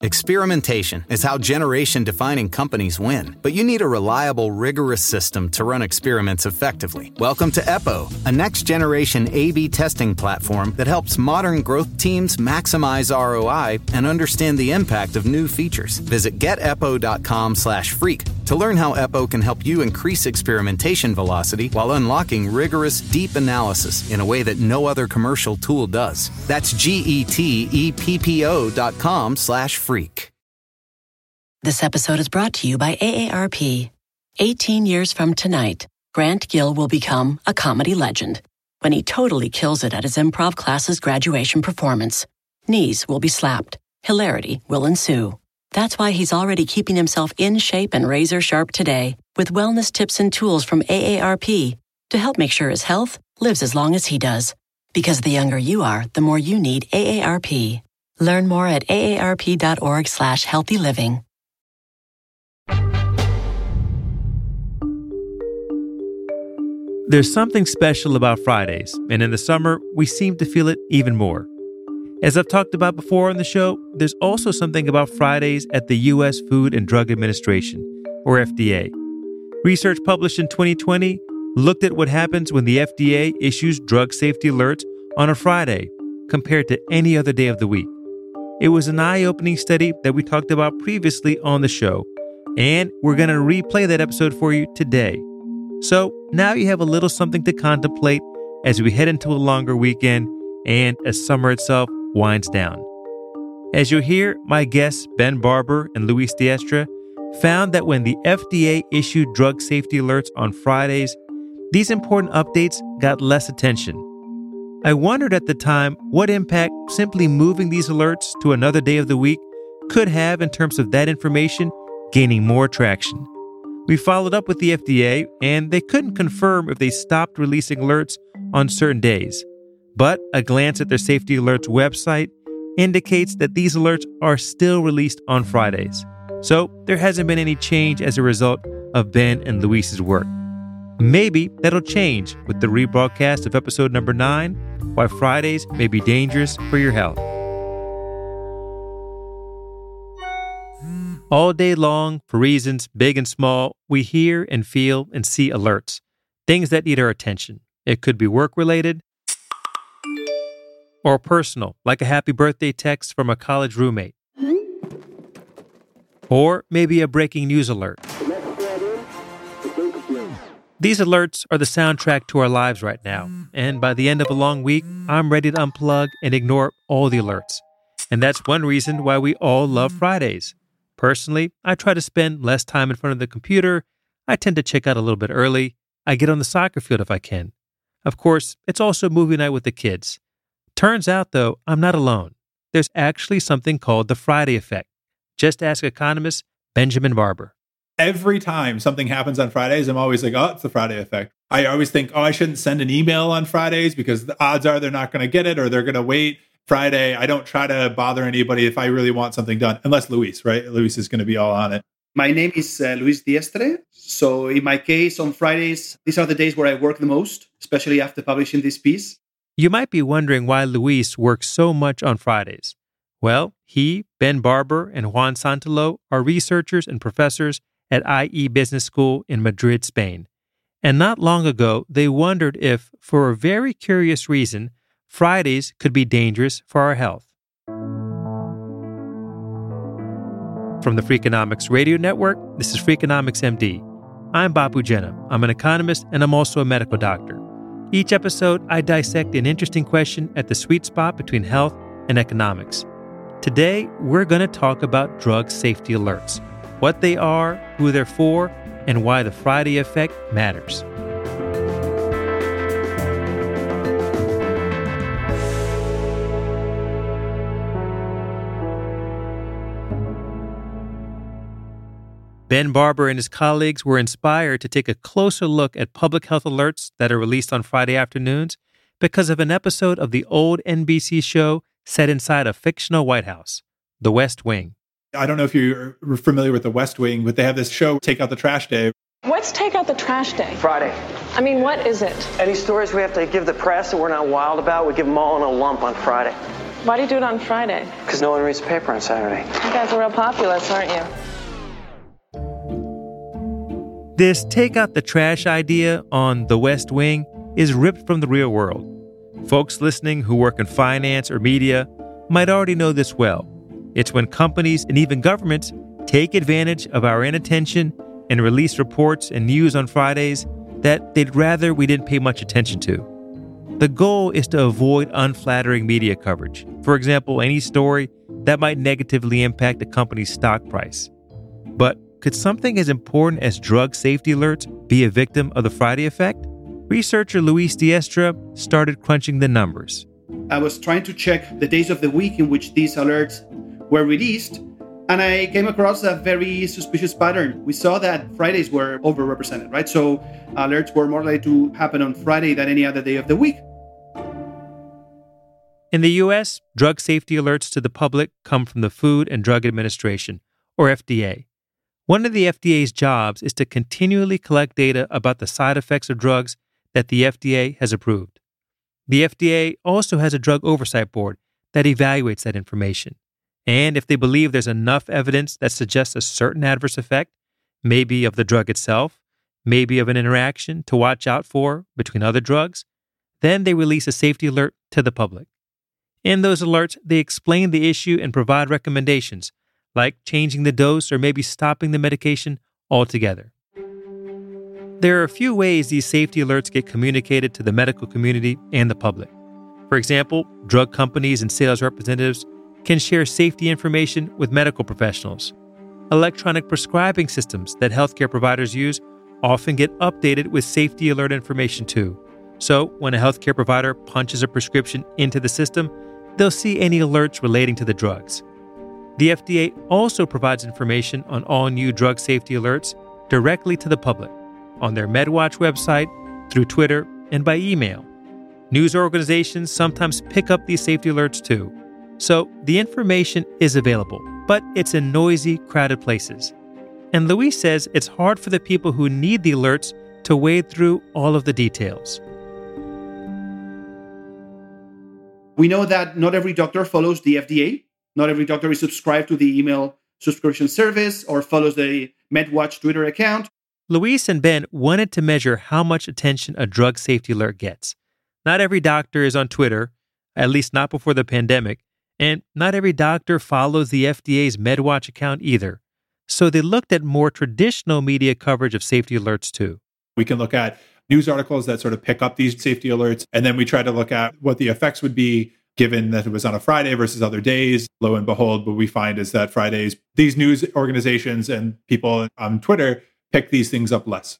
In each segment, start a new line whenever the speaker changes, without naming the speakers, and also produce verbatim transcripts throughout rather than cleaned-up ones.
Experimentation is how generation-defining companies win, but you need a reliable, rigorous system to run experiments effectively. Welcome to EPO, a next-generation A B testing platform that helps modern growth teams maximize R O I and understand the impact of new features. Visit get epo dot com slash freak to learn how EPO can help you increase experimentation velocity while unlocking rigorous, deep analysis in a way that no other commercial tool does. That's G E T E P P O dot com slash freak.
This episode is brought to you by A A R P. eighteen years from tonight, Grant Gill will become a comedy legend when he totally kills it at his improv class's graduation performance. Knees will be slapped. Hilarity will ensue. That's why he's already keeping himself in shape and razor sharp today with wellness tips and tools from A A R P to help make sure his health lives as long as he does. Because the younger you are, the more you need A A R P. Learn more at A A R P dot org slash healthy living.
There's something special about Fridays, and in the summer, we seem to feel it even more. As I've talked about before on the show, there's also something about Fridays at the U S Food and Drug Administration, or F D A. Research published in twenty twenty looked at what happens when the F D A issues drug safety alerts on a Friday compared to any other day of the week. It was an eye-opening study that we talked about previously on the show, and we're going to replay that episode for you today. So now you have a little something to contemplate as we head into a longer weekend and as summer itself winds down. As you'll hear, my guests Ben Barber and Luis Diestra found that when the F D A issued drug safety alerts on Fridays, these important updates got less attention. I wondered at the time what impact simply moving these alerts to another day of the week could have in terms of that information gaining more traction. We followed up with the F D A, and they couldn't confirm if they stopped releasing alerts on certain days. But a glance at their Safety Alerts website indicates that these alerts are still released on Fridays. So there hasn't been any change as a result of Ben and Luis's work. Maybe that'll change with the rebroadcast of episode number nine, Why Fridays May Be Dangerous for Your Health. All day long, for reasons big and small, we hear and feel and see alerts, things that need our attention. It could be work-related or personal, like a happy birthday text from a college roommate. Or maybe a breaking news alert. These alerts are the soundtrack to our lives right now, and by the end of a long week, I'm ready to unplug and ignore all the alerts. And that's one reason why we all love Fridays. Personally, I try to spend less time in front of the computer. I tend to check out a little bit early. I get on the soccer field if I can. Of course, it's also movie night with the kids. Turns out, though, I'm not alone. There's actually something called the Friday effect. Just ask economist Benjamin Barber.
Every time something happens on Fridays, I'm always like, oh, it's the Friday effect. I always think, oh, I shouldn't send an email on Fridays because the odds are they're not going to get it or they're going to wait. Friday, I don't try to bother anybody if I really want something done, unless Luis, right? Luis is going to be all on it.
My name is uh, Luis Diestre. So in my case, on Fridays, these are the days where I work the most, especially after publishing this piece.
You might be wondering why Luis works so much on Fridays. Well, he, Ben Barber, and Juan Santolo are researchers and professors at I E Business School in Madrid, Spain. And not long ago, they wondered if, for a very curious reason, Fridays could be dangerous for our health. From the Freakonomics Radio Network, this is Freakonomics M D. I'm Bapu Jena. I'm an economist and I'm also a medical doctor. Each episode, I dissect an interesting question at the sweet spot between health and economics. Today, we're going to talk about drug safety alerts, what they are, who they're for, and why the Friday effect matters. Ben Barber and his colleagues were inspired to take a closer look at public health alerts that are released on Friday afternoons because of an episode of the old N B C show set inside a fictional White House, The West Wing.
I don't know if you're familiar with The West Wing, but they have this show, Take Out the Trash Day.
What's Take Out the Trash Day?
Friday.
I mean, what is it?
Any stories we have to give the press that we're not wild about, we give them all in a lump on Friday.
Why do you do it on Friday?
Because no one reads the paper on Saturday.
You guys are real populists, aren't you?
This take out the trash idea on The West Wing is ripped from the real world. Folks listening who work in finance or media might already know this well. It's when companies and even governments take advantage of our inattention and release reports and news on Fridays that they'd rather we didn't pay much attention to. The goal is to avoid unflattering media coverage. For example, any story that might negatively impact a company's stock price. But could something as important as drug safety alerts be a victim of the Friday effect? Researcher Luis Diestra started crunching the numbers.
I was trying to check the days of the week in which these alerts were released, and I came across a very suspicious pattern. We saw that Fridays were overrepresented, right? So alerts were more likely to happen on Friday than any other day of the week.
In the U S, drug safety alerts to the public come from the Food and Drug Administration, or F D A. One of the F D A's jobs is to continually collect data about the side effects of drugs that the F D A has approved. The F D A also has a drug oversight board that evaluates that information. And if they believe there's enough evidence that suggests a certain adverse effect, maybe of the drug itself, maybe of an interaction to watch out for between other drugs, then they release a safety alert to the public. In those alerts, they explain the issue and provide recommendations, like changing the dose or maybe stopping the medication altogether. There are a few ways these safety alerts get communicated to the medical community and the public. For example, drug companies and sales representatives can share safety information with medical professionals. Electronic prescribing systems that healthcare providers use often get updated with safety alert information too. So when a healthcare provider punches a prescription into the system, they'll see any alerts relating to the drugs. The F D A also provides information on all new drug safety alerts directly to the public, on their MedWatch website, through Twitter, and by email. News organizations sometimes pick up these safety alerts too. So the information is available, but it's in noisy, crowded places. And Luis says it's hard for the people who need the alerts to wade through all of the details.
We know that not every doctor follows the F D A. Not every doctor is subscribed to the email subscription service or follows the MedWatch Twitter account.
Luis and Ben wanted to measure how much attention a drug safety alert gets. Not every doctor is on Twitter, at least not before the pandemic, and not every doctor follows the F D A's MedWatch account either. So they looked at more traditional media coverage of safety alerts too.
We can look at news articles that sort of pick up these safety alerts, and then we try to look at what the effects would be given that it was on a Friday versus other days. Lo and behold, what we find is that Fridays, these news organizations and people on Twitter pick these things up less.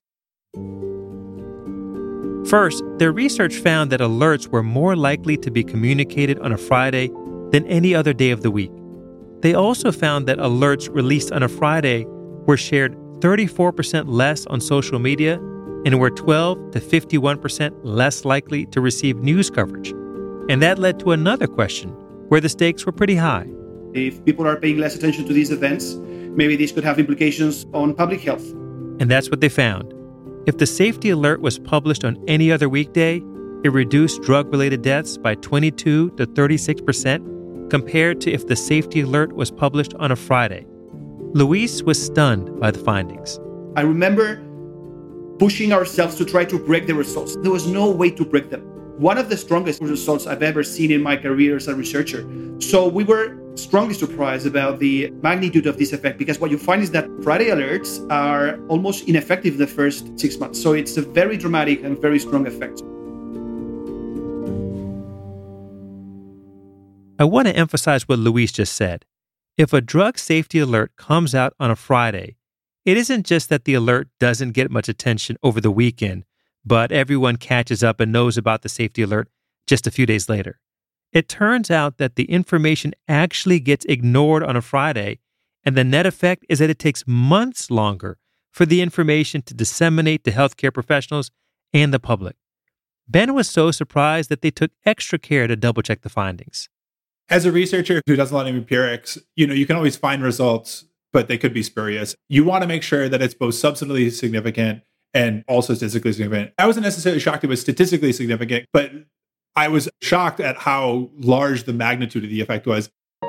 First, their research found that alerts were more likely to be communicated on a Friday than any other day of the week. They also found that alerts released on a Friday were shared thirty-four percent less on social media and were twelve to fifty-one percent less likely to receive news coverage. And that led to another question, where the stakes were pretty high.
If people are paying less attention to these events, maybe this could have implications on public health.
And that's what they found. If the safety alert was published on any other weekday, it reduced drug-related deaths by twenty-two to thirty-six percent compared to if the safety alert was published on a Friday. Luis was stunned by the findings.
I remember pushing ourselves to try to break the results. There was no way to break them. One of the strongest results I've ever seen in my career as a researcher. So we were strongly surprised about the magnitude of this effect, because what you find is that Friday alerts are almost ineffective the first six months. So it's a very dramatic and very strong effect.
I want to emphasize what Luis just said. If a drug safety alert comes out on a Friday, it isn't just that the alert doesn't get much attention over the weekend, but everyone catches up and knows about the safety alert just a few days later. It turns out that the information actually gets ignored on a Friday, and the net effect is that it takes months longer for the information to disseminate to healthcare professionals and the public. Ben was so surprised that they took extra care to double-check the findings.
As a researcher who does a lot of empirics, you know, you can always find results, but they could be spurious. You want to make sure that it's both substantially significant and also statistically significant. I wasn't necessarily shocked it was statistically significant, but I was shocked at how large the magnitude of the effect was.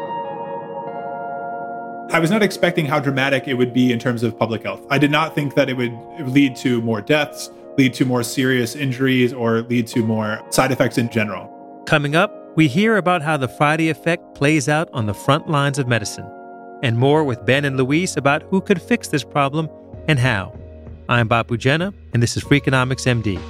I was not expecting how dramatic it would be in terms of public health. I did not think that it would lead to more deaths, lead to more serious injuries, or lead to more side effects in general.
Coming up, we hear about how the Friday effect plays out on the front lines of medicine, and more with Ben and Luis about who could fix this problem and how. I'm Bapu Jena, and this is Freakonomics M D.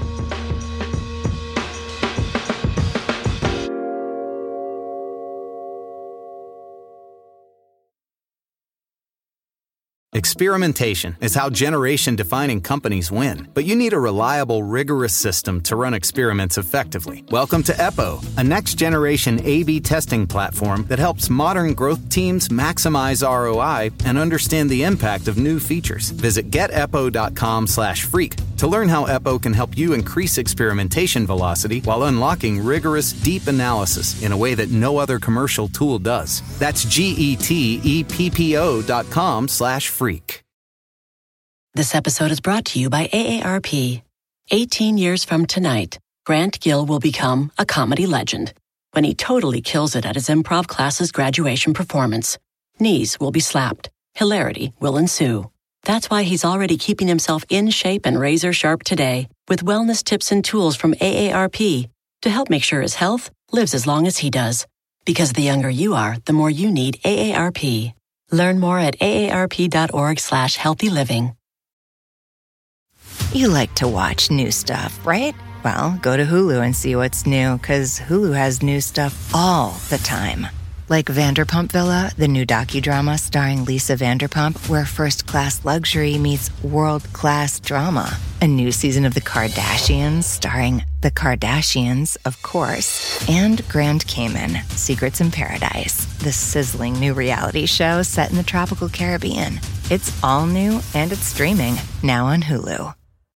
Experimentation is how generation-defining companies win, but you need a reliable, rigorous system to run experiments effectively. Welcome to EPO, a next-generation A B testing platform that helps modern growth teams maximize R O I and understand the impact of new features. Visit get epo dot com slash freak to learn how EPO can help you increase experimentation velocity while unlocking rigorous, deep analysis in a way that no other commercial tool does. That's G E T E P P O dot com slash freak.
This episode is brought to you by A A R P. eighteen years from tonight, Grant Gill will become a comedy legend when he totally kills it at his improv class's graduation performance. Knees will be slapped. Hilarity will ensue. That's why he's already keeping himself in shape and razor sharp today with wellness tips and tools from A A R P to help make sure his health lives as long as he does. Because the younger you are, the more you need A A R P. Learn more at A A R P dot org slash healthy living.
You like to watch new stuff, right? Well, go to Hulu and see what's new, because Hulu has new stuff all the time. Like Vanderpump Villa, the new docudrama starring Lisa Vanderpump, where first-class luxury meets world-class drama. A new season of The Kardashians starring The Kardashians, of course. And Grand Cayman, Secrets in Paradise, the sizzling new reality show set in the tropical Caribbean. It's all new and it's streaming now on Hulu.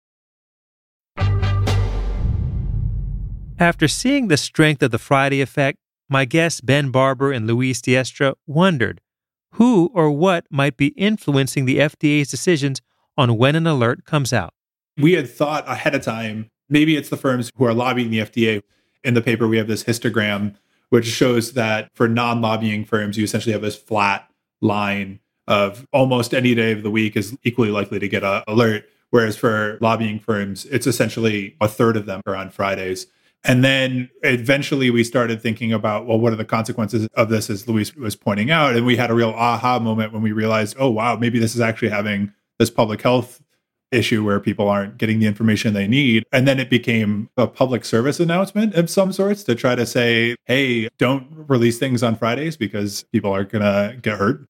After seeing the strength of the Friday effect, my guests Ben Barber and Luis Diestra wondered who or what might be influencing the F D A's decisions on when an alert comes out.
We had thought ahead of time, maybe it's the firms who are lobbying the F D A. In the paper, we have this histogram, which shows that for non-lobbying firms, you essentially have this flat line of almost any day of the week is equally likely to get an alert. Whereas for lobbying firms, it's essentially a third of them are on Fridays. And then eventually we started thinking about, well, what are the consequences of this, as Luis was pointing out? And we had a real aha moment when we realized, oh, wow, maybe this is actually having this public health issue where people aren't getting the information they need. And then it became a public service announcement of some sorts to try to say, hey, don't release things on Fridays because people are going to get hurt.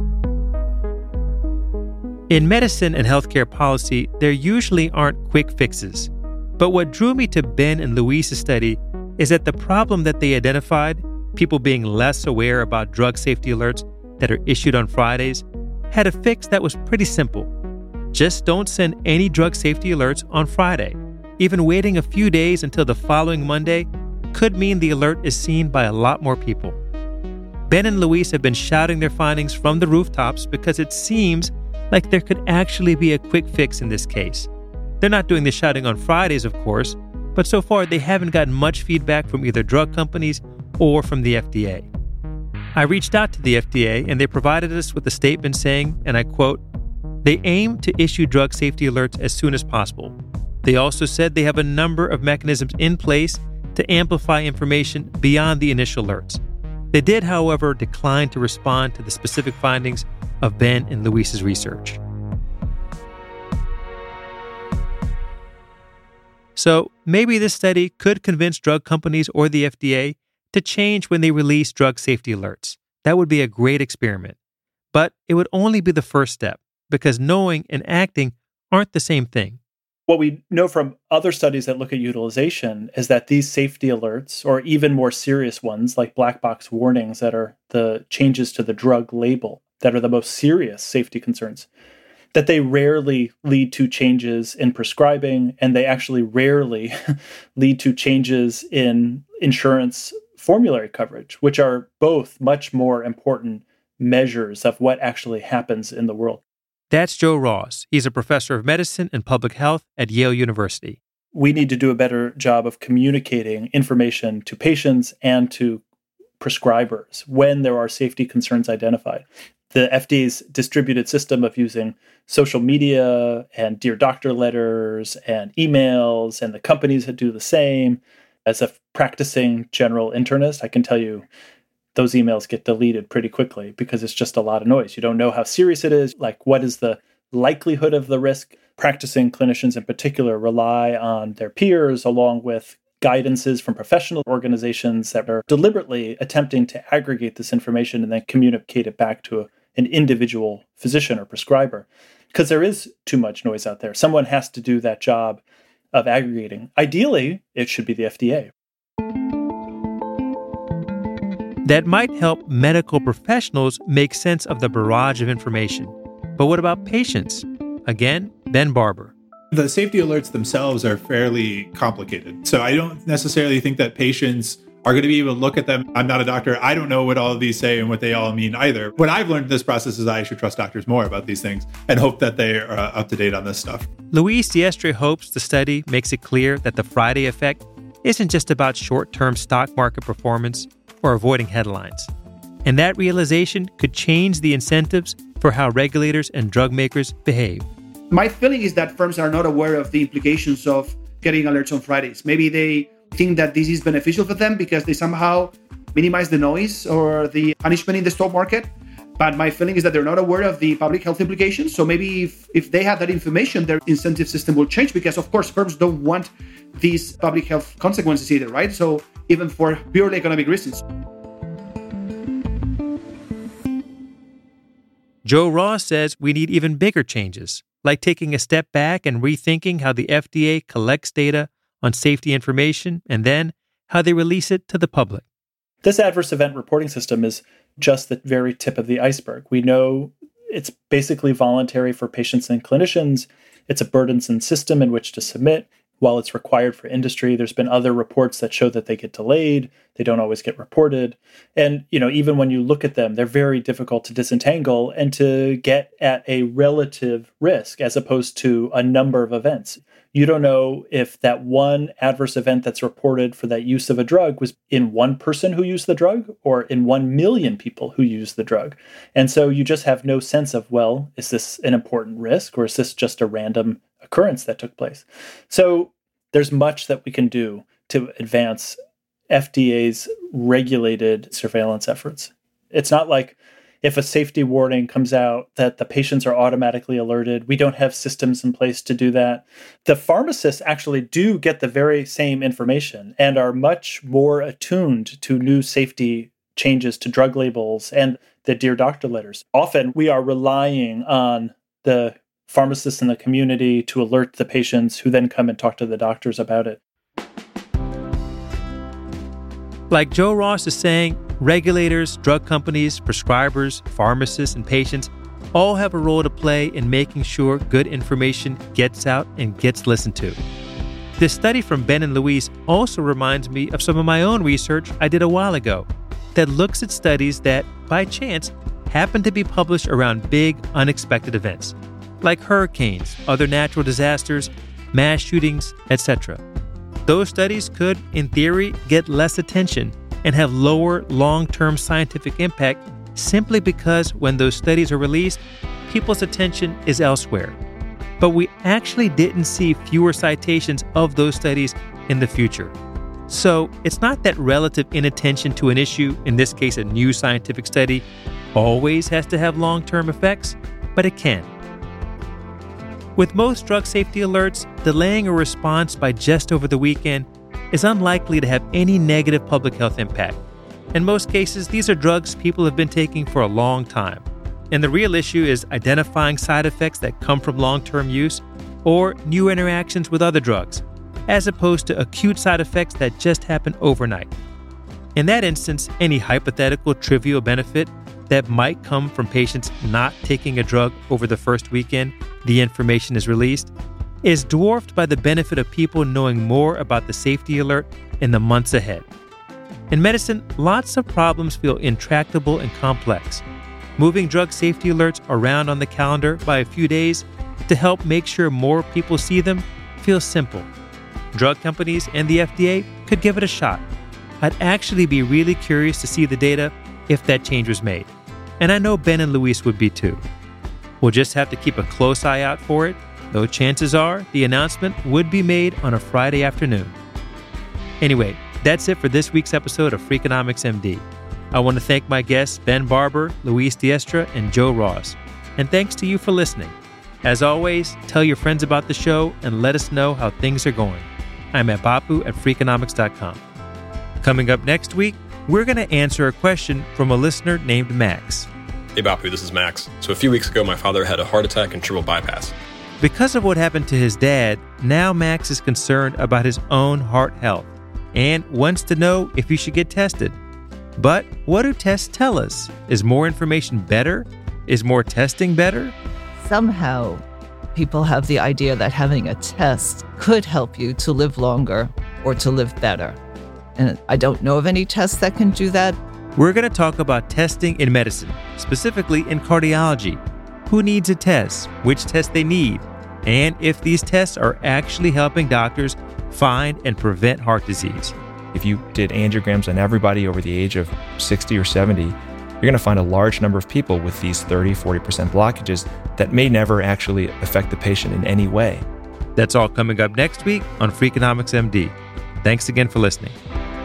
In medicine and healthcare policy, there usually aren't quick fixes. But what drew me to Ben and Luis's study is that the problem that they identified, people being less aware about drug safety alerts that are issued on Fridays, had a fix that was pretty simple. Just don't send any drug safety alerts on Friday. Even waiting a few days until the following Monday could mean the alert is seen by a lot more people. Ben and Luis have been shouting their findings from the rooftops because it seems like there could actually be a quick fix in this case. They're not doing the shouting on Fridays, of course, but so far they haven't gotten much feedback from either drug companies or from the F D A. I reached out to the F D A and they provided us with a statement saying, and I quote, "They aim to issue drug safety alerts as soon as possible. They also said they have a number of mechanisms in place to amplify information beyond the initial alerts. They did, however, decline to respond to the specific findings of Ben and Luis's research." So maybe this study could convince drug companies or the F D A to change when they release drug safety alerts. That would be a great experiment. But it would only be the first step, because knowing and acting aren't the same thing.
What we know from other studies that look at utilization is that these safety alerts, or even more serious ones like black box warnings that are the changes to the drug label that are the most serious safety concerns, that they rarely lead to changes in prescribing, and they actually rarely lead to changes in insurance formulary coverage, which are both much more important measures of what actually happens in the world.
That's Joe Ross. He's a professor of medicine and public health at Yale University.
we need to do a better job of communicating information to patients and to prescribers when there are safety concerns identified. The F D A's distributed system of using social media and Dear Doctor letters and emails, and the companies that do the same. As a practicing general internist, I can tell you those emails get deleted pretty quickly because it's just a lot of noise. You don't know how serious it is, like what is the likelihood of the risk. Practicing clinicians in particular rely on their peers along with guidances from professional organizations that are deliberately attempting to aggregate this information and then communicate it back to a, an individual physician or prescriber. Because there is too much noise out there. Someone has to do that job of aggregating. Ideally, it should be the F D A.
That might help medical professionals make sense of the barrage of information. But what about patients? Again, Ben Barber.
The safety alerts themselves are fairly complicated. So I don't necessarily think that patients are going to be able to look at them. I'm not a doctor. I don't know what all of these say and what they all mean either. What I've learned in this process is I should trust doctors more about these things and hope that they are uh, up to date on this stuff.
Luis Diestre hopes the study makes it clear that the Friday effect isn't just about short-term stock market performance or avoiding headlines. And that realization could change the incentives for how regulators and drug makers behave.
My feeling is that firms are not aware of the implications of getting alerts on Fridays. Maybe they think that this is beneficial for them because they somehow minimize the noise or the punishment in the stock market. But my feeling is that they're not aware of the public health implications. So maybe if, if they have that information, their incentive system will change because, of course, firms don't want these public health consequences either, right? So even for purely economic reasons.
Joe Ross says we need even bigger changes, like taking a step back and rethinking how the F D A collects data on safety information and then how they release it to the public.
This adverse event reporting system is just the very tip of the iceberg. We know it's basically voluntary for patients and clinicians. It's a burdensome system in which to submit. While it's required for industry, there's been other reports that show that they get delayed. They don't always get reported. And, you know, even when you look at them, they're very difficult to disentangle and to get at a relative risk as opposed to a number of events. You don't know if that one adverse event that's reported for that use of a drug was in one person who used the drug or in one million people who used the drug. And so you just have no sense of, well, is this an important risk or is this just a random occurrence that took place? So there's much that we can do to advance F D A's regulated surveillance efforts. It's not like if a safety warning comes out that the patients are automatically alerted. We don't have systems in place to do that. The pharmacists actually do get the very same information and are much more attuned to new safety changes to drug labels and the Dear Doctor letters. Often we are relying on the pharmacists in the community to alert the patients who then come and talk to the doctors about it.
Like Joe Ross is saying, regulators, drug companies, prescribers, pharmacists, and patients all have a role to play in making sure good information gets out and gets listened to. This study from Ben and Luis also reminds me of some of my own research I did a while ago that looks at studies that, by chance, happen to be published around big, unexpected events, like hurricanes, other natural disasters, mass shootings, et cetera. Those studies could, in theory, get less attention and have lower long-term scientific impact simply because when those studies are released, people's attention is elsewhere. But we actually didn't see fewer citations of those studies in the future. So it's not that relative inattention to an issue, in this case a new scientific study, always has to have long-term effects, but it can. With most drug safety alerts, delaying a response by just over the weekend is unlikely to have any negative public health impact. In most cases, these are drugs people have been taking for a long time. And the real issue is identifying side effects that come from long-term use or new interactions with other drugs, as opposed to acute side effects that just happen overnight. In that instance, any hypothetical trivial benefit that might come from patients not taking a drug over the first weekend the information is released is dwarfed by the benefit of people knowing more about the safety alert in the months ahead. In medicine, lots of problems feel intractable and complex. Moving drug safety alerts around on the calendar by a few days to help make sure more people see them feels simple. drug companies and the F D A could give it a shot. I'd actually be really curious to see the data if that change was made. And I know Ben and Luis would be too. We'll just have to keep a close eye out for it, though chances are the announcement would be made on a Friday afternoon. Anyway, that's it for this week's episode of Freakonomics M D. I want to thank my guests Ben Barber, Luis Diestra, and Joe Ross. And thanks to you for listening. As always, tell your friends about the show and let us know how things are going. I'm at Bapu at Freakonomics dot com. Coming up next week, we're going to answer a question from a listener named Max.
Hey Bapu, this is Max. So a few weeks ago, my father had a heart attack and triple bypass.
Because of what happened to his dad, now Max is concerned about his own heart health and wants to know if he should get tested. But what do tests tell us? Is more information better? Is more testing better?
Somehow, people have the idea that having a test could help you to live longer or to live better. And I don't know of any tests that can do that.
We're going to talk about testing in medicine, specifically in cardiology. Who needs a test? Which test they need? And if these tests are actually helping doctors find and prevent heart disease.
If you did angiograms on everybody over the age of sixty or seventy, you're going to find a large number of people with these thirty, forty percent blockages that may never actually affect the patient in any way.
That's all coming up next week on Freakonomics M D. Thanks again for listening.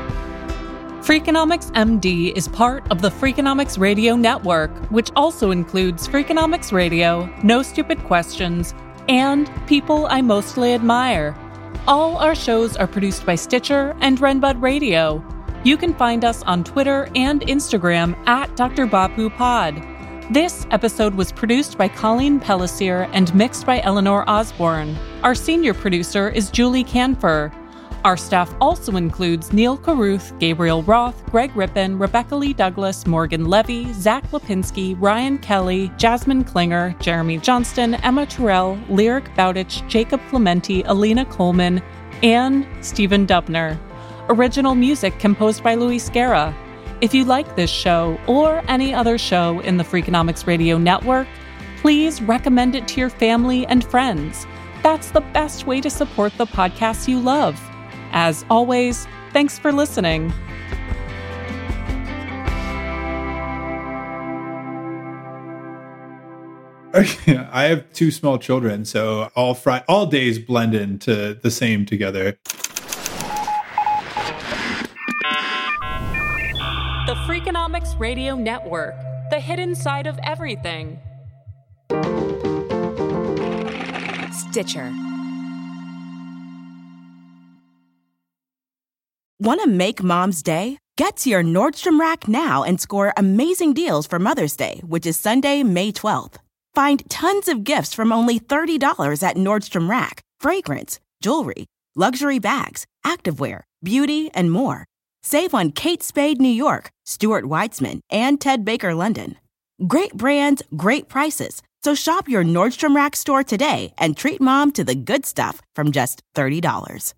Freakonomics M D is part of the Freakonomics Radio Network, which also includes Freakonomics Radio, No Stupid Questions, and People I Mostly Admire. All our shows are produced by Stitcher and Renbud Radio. You can find us on Twitter and Instagram at Doctor Bapu Pod. This episode was produced by Colleen Pellissier and mixed by Eleanor Osborne. Our senior producer is Julie Canfer. Our staff also includes Neil Carruth, Gabriel Roth, Greg Rippin, Rebecca Lee Douglas, Morgan Levy, Zach Lipinski, Ryan Kelly, Jasmine Klinger, Jeremy Johnston, Emma Terrell, Lyric Bowditch, Jacob Clementi, Alina Coleman, and Stephen Dubner. Original music composed by Luis Guerra. If you like this show or any other show in the Freakonomics Radio Network, please recommend it to your family and friends. That's the best way to support the podcasts you love. As always, thanks for listening.
I have two small children, so all fri- all days blend into the same together.
The Freakonomics Radio Network, the hidden side of everything.
Stitcher. Want to make Mom's day? Get to your Nordstrom Rack now and score amazing deals for Mother's Day, which is Sunday, May twelfth. Find tons of gifts from only thirty dollars at Nordstrom Rack. Fragrance, jewelry, luxury bags, activewear, beauty, and more. Save on Kate Spade New York, Stuart Weitzman, and Ted Baker London. Great brands, great prices. So shop your Nordstrom Rack store today and treat Mom to the good stuff from just thirty dollars.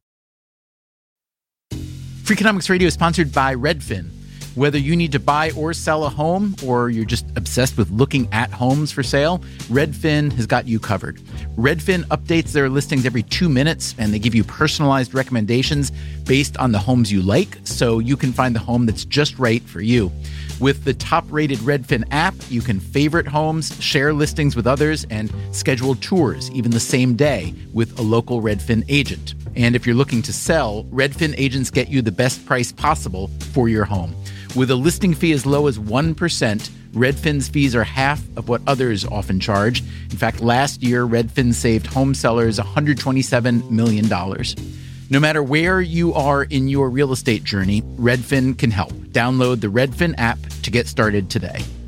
Freakonomics Radio is sponsored by Redfin. Whether you need to buy or sell a home, or you're just obsessed with looking at homes for sale, Redfin has got you covered. Redfin updates their listings every two minutes, and they give you personalized recommendations based on the homes you like, so you can find the home that's just right for you. With the top-rated Redfin app, you can favorite homes, share listings with others, and schedule tours even the same day with a local Redfin agent. And if you're looking to sell, Redfin agents get you the best price possible for your home. With a listing fee as low as one percent, Redfin's fees are half of what others often charge. In fact, last year, Redfin saved home sellers one hundred twenty-seven million dollars. No matter where you are in your real estate journey, Redfin can help. Download the Redfin app to get started today.